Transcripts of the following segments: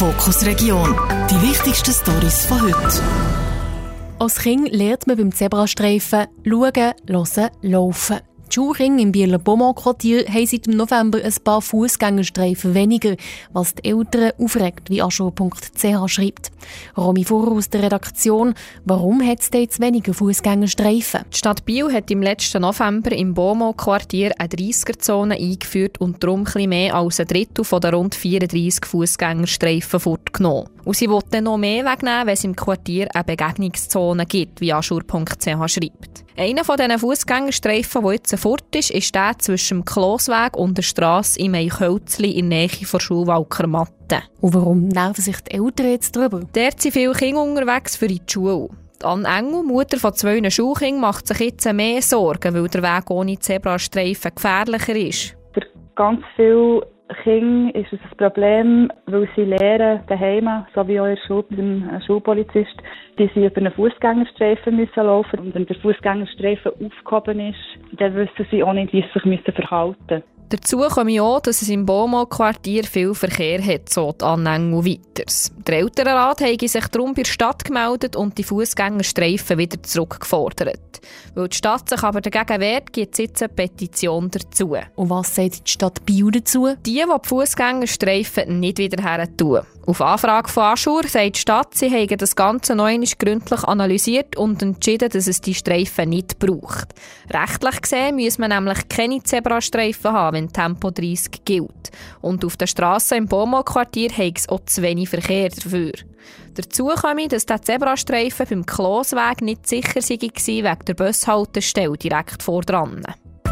Fokus Region. Die wichtigsten Storys von heute. Als Kind lernt man beim Zebrastreifen schauen, hören, laufen. Die Schulkinder im Bieler Beaumont-Quartier haben seit dem November ein paar Fußgängerstreifen weniger, was die Eltern aufregt, wie aschur.ch schreibt. Romy Vorer aus der Redaktion: Warum hat es jetzt weniger Fußgängerstreifen? Die Stadt Biel hat im letzten November im Beaumont-Quartier eine 30er-Zone eingeführt und darum etwas mehr als ein Drittel von der rund 34 Fußgängerstreifen fortgenommen. Und sie will dann noch mehr wegnehmen, wenn es im Quartier eine Begegnungszone gibt, wie aschur.ch schreibt. Einer von diesen Fußgängerstreifen, der jetzt fort ist, ist der zwischen dem Klosweg und der Strasse im Eichhölzli in der Nähe der Schulwalkermatte. Und warum nerven sich die Eltern jetzt darüber? Dort sind viele Kinder unterwegs für die Schule. Anne Engel, Mutter von 2 Schulkindern, macht sich jetzt mehr Sorgen, weil der Weg ohne Zebrastreifen gefährlicher ist. Für ganz viele Kinder ist es ein Problem, weil sie lernen daheim, so wie auch in der Schule mit dem Schulpolizist, die sie über einen Fußgängerstreifen müssen laufen. Und wenn der Fußgängerstreifen aufgehoben ist, dann wissen sie auch nicht, wie sie sich verhalten müssen. Dazu komme auch, dass es im Beaumont-Quartier viel Verkehr hat, so die Anne Engel weiters. Der Elternrat hat sich darum bei der Stadt gemeldet und die Fußgängerstreifen wieder zurückgefordert. Weil die Stadt sich aber dagegen wehrt, gibt es jetzt eine Petition dazu. Und was sagt die Stadt Biel dazu? Die Fußgängerstreifen nicht wieder her tun. Auf Anfrage von Aschur sagt die Stadt, sie haben das Ganze noch einmal gründlich analysiert und entschieden, dass es die Streifen nicht braucht. Rechtlich gesehen muss man nämlich keine Zebrastreifen haben, wenn Tempo 30 gilt. Und auf den Strassen im Beaumont-Quartier hat es auch zu wenig Verkehr dafür. Dazu komme, dass der Zebrastreifen beim Klosweg nicht sicher war wegen der Bushaltestelle direkt vor dran.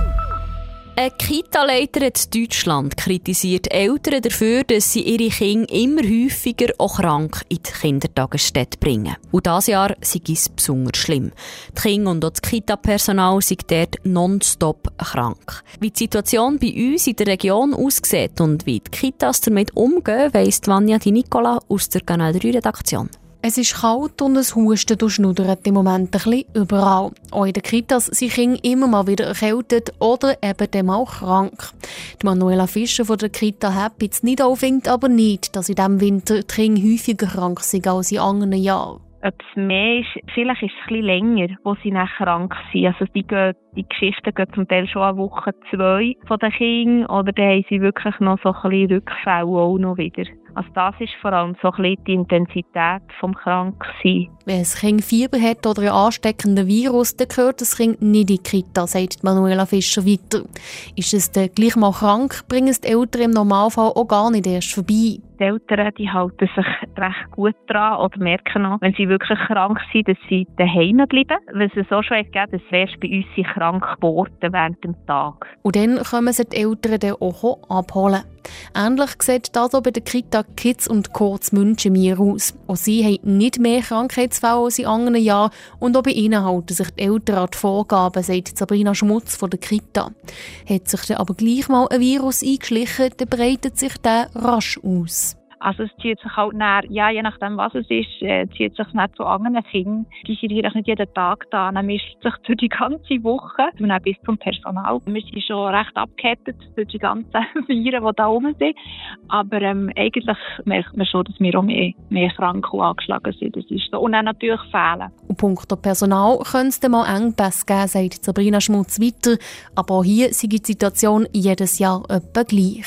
Eine Kita-Leiter in Deutschland kritisiert Eltern dafür, dass sie ihre Kinder immer häufiger auch krank in die Kindertagesstätte bringen. Und dieses Jahr sei es besonders schlimm. Die Kinder und auch das Kita-Personal sind dort nonstop krank. Wie die Situation bei uns in der Region aussieht und wie die Kitas damit umgehen, weiss Vanja Di Nicola aus der Kanal 3-Redaktion. Es ist kalt und es hustet und schnuddert im Moment ein bisschen überall. Auch in den Kitas sind Kinder immer mal wieder erkältet oder eben dann mal krank. Die Manuela Fischer von der Kita Happy Nidau findet aber nicht, dass in diesem Winter die Kinder häufiger krank sind als in anderen Jahren. Ob es mehr ist, vielleicht ist es ein bisschen länger, wo sie dann krank sind. Also die Geschichten gehen zum Teil schon an Woche 2 von den Kindern oder dann haben sie wirklich noch so ein bisschen Rückfälle auch noch wieder. Also das ist vor allem so ein bisschen die Intensität vom Kranksein. Wenn ein Kind Fieber hat oder einen ansteckenden Virus, dann gehört das Kind nicht in die Kita, sagt Manuela Fischer weiter. Ist es dann gleich mal krank, bringen es die Eltern im Normalfall auch gar nicht erst vorbei. Die Eltern die halten sich recht gut dran oder merken auch, wenn sie wirklich krank sind, dass sie daheim bleiben. Weil es so schon gegeben, dass erst bei uns sie krank geworden während dem Tag. Und dann können sie die Eltern dann auch abholen. Ähnlich sieht das auch bei der Kita Kids und Kurz München mir aus. Auch sie haben nicht mehr Krankheitsfälle als in anderen Jahren und auch bei ihnen halten sich die Eltern an die Vorgaben, sagt Sabrina Schmutz von der Kita. Hat sich dann aber gleich mal ein Virus eingeschlichen, dann breitet sich der rasch aus. Also es zieht sich halt nach, ja, je nachdem was es ist, zieht sich nicht zu anderen Kindern. Die sind eigentlich nicht jeden Tag da, dann mischt sich durch die ganze Woche und auch bis zum Personal. Wir sind schon recht abgehärtet durch die ganzen Viren, die da oben sind. Aber eigentlich merkt man schon, dass wir auch mehr krank und angeschlagen sind. Das ist so. Und dann natürlich fehlen. Und punkto Personal könnte es dann mal Engpässe geben, sagt Sabrina Schmutz weiter. Aber auch hier sei die Situation jedes Jahr etwa gleich.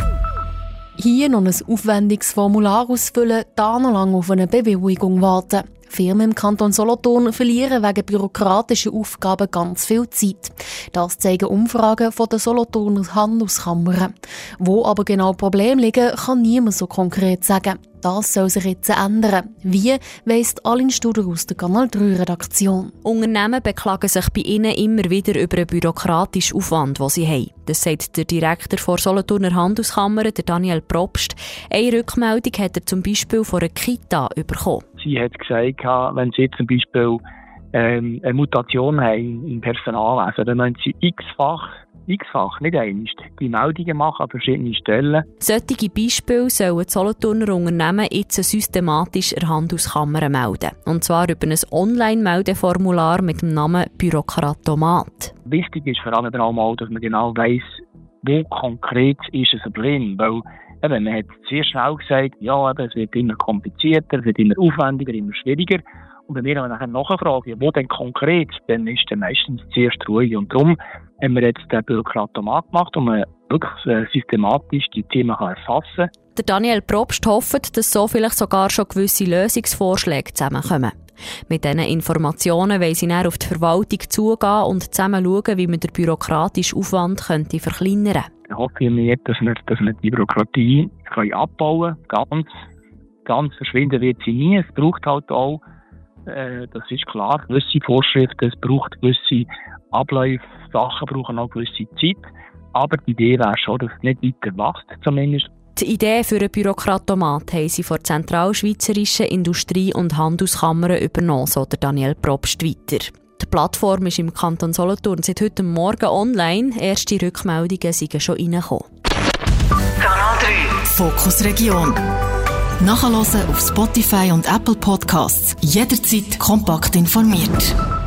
Hier noch ein aufwendiges Formular ausfüllen, da noch lange auf eine Bewilligung warten. Firmen im Kanton Solothurn verlieren wegen bürokratischen Aufgaben ganz viel Zeit. Das zeigen Umfragen von der Solothurner Handelskammer. Wo aber genau Probleme liegen, kann niemand so konkret sagen. Das soll sich jetzt ändern. Wie, weiss Aline Studer aus der Kanal 3-Redaktion. Unternehmen beklagen sich bei ihnen immer wieder über einen bürokratischen Aufwand, den sie haben. Das sagt der Direktor der Solothurner Handelskammer, der Daniel Probst. Eine Rückmeldung hat er zum Beispiel von einer Kita bekommen. Sie hat gesagt, wenn sie jetzt zum Beispiel eine Mutation haben im Personalwesen, dann müssen sie x-fach, nicht einmal, die Meldungen machen an verschiedenen Stellen. Solche Beispiele sollen die Solothurner Unternehmen jetzt systematisch der Handelskammer melden. Und zwar über ein Online-Meldeformular mit dem Namen Bürokratomat. Wichtig ist vor allem auch mal, dass man genau weiss, wo konkret ist ein Problem. Weil Eben, man hat sehr schnell gesagt, ja, eben, es wird immer komplizierter, es wird immer aufwendiger, immer schwieriger. Und wenn wir dann nachher nachfragen, wo denn konkret, dann ist dann meistens zuerst ruhig. Und darum haben wir jetzt den Bürokratomat gemacht, um wirklich systematisch die Themen erfassen kann. Der Daniel Probst hofft, dass so vielleicht sogar schon gewisse Lösungsvorschläge zusammenkommen. Mit diesen Informationen wollen sie dann auf die Verwaltung zugehen und zusammen schauen, wie man den bürokratischen Aufwand verkleinern könnte. Ich hoffe mir, dass wir die Bürokratie abbauen können. Ganz verschwinden wird sie nie. Es braucht halt auch, das ist klar, gewisse Vorschriften, es braucht gewisse Abläufe, Sachen brauchen auch gewisse Zeit. Aber die Idee wäre schon, dass es nicht weiter wächst, zumindest. Die Idee für einen Bürokratomat haben sie von der Zentralschweizerischen Industrie- und Handelskammer übernommen, so der Daniel Probst weiter. Die Plattform ist im Kanton Solothurn seit heute Morgen online. Erste Rückmeldungen sind schon reingekommen. Kanal 3 Fokus Region. Nachhören auf Spotify und Apple Podcasts. Jederzeit kompakt informiert.